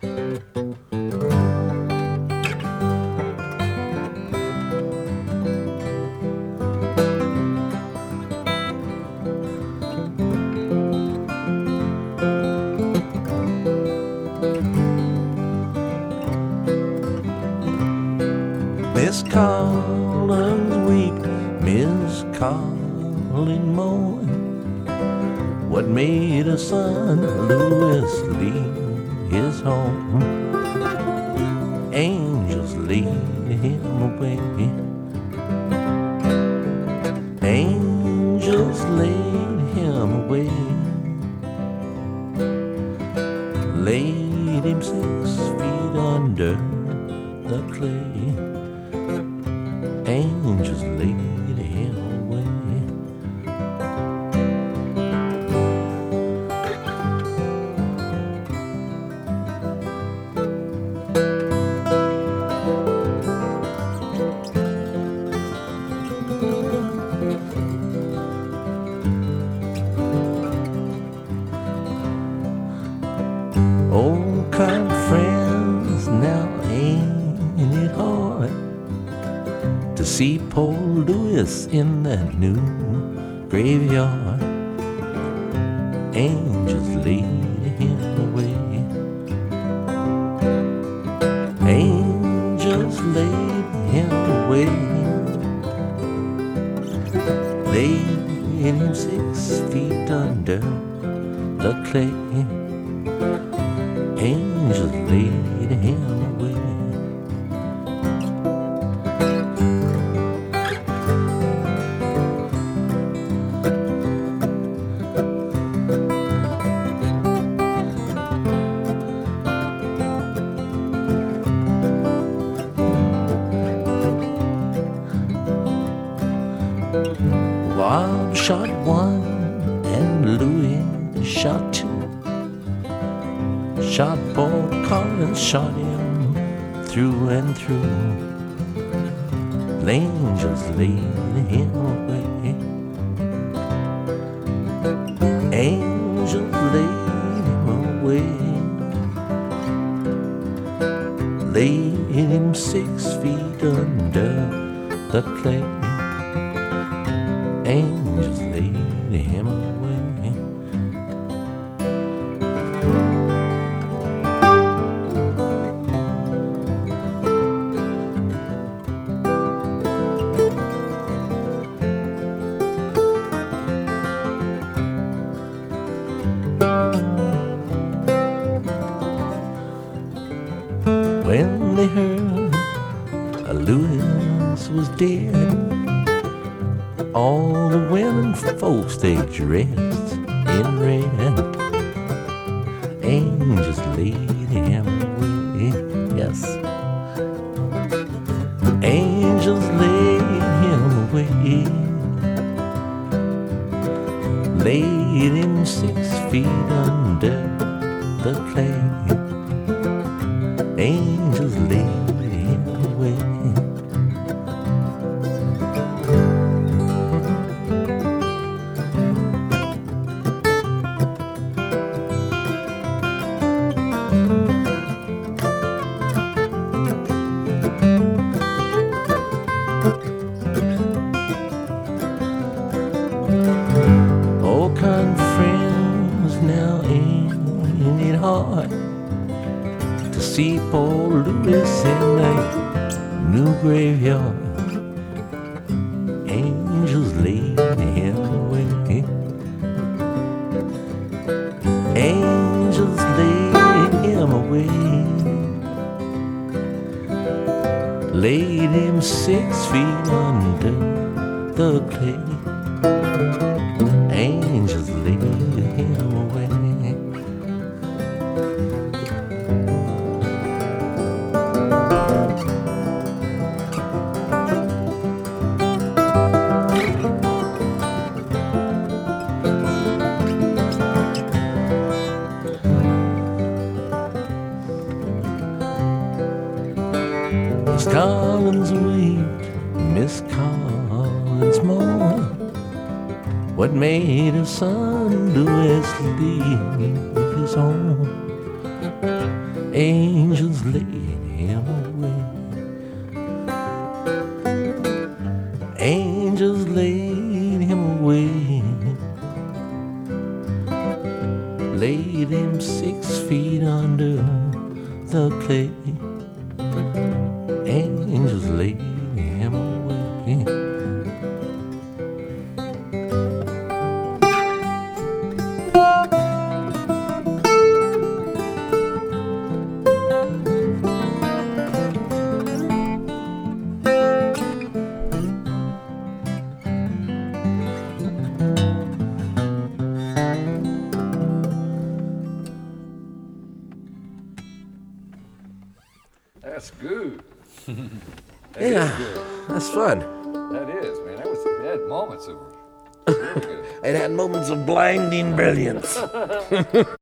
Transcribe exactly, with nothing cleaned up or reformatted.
Miss Collins weep, Miss Collins mourn. What made her son Louis leave his home? Angels lead him away. Angels laid him away. Laid him six feet under the clay. Angels laid him away. Old kind friends, now ain't it hard to see poor Louis in that new graveyard? Angels lead him away. Angels laid him away. Laid him six feet under the clay. Angels laid him away. Bob shot one and Louis shot two. Shot Paul Collins, shot him through and through. Angels laid him away. Angels laid him away. Laid him six feet under the clay. Angels laid him away. When they heard Louis was dead, all the women folks, they dressed in red. Angels laid him away, yes. Angels laid him away. Laid him six feet under the clay. Angels laid him away. All kind of friends, now ain't it hard to see poor Louis in that new graveyard? Angels laid him away. Angels laid him away. Laid him six feet under the clay. Angels laid him away. Miss Collins wept, Miss Collins mourned. What made her son Louis leave his home? Angels laid him away. Angels laid him away. Laid him six feet under the clay. Angels laid him away. That's good. That Yeah, is good. that's fun. That is, man. That was it had moments of really good. It had moments of blinding brilliance.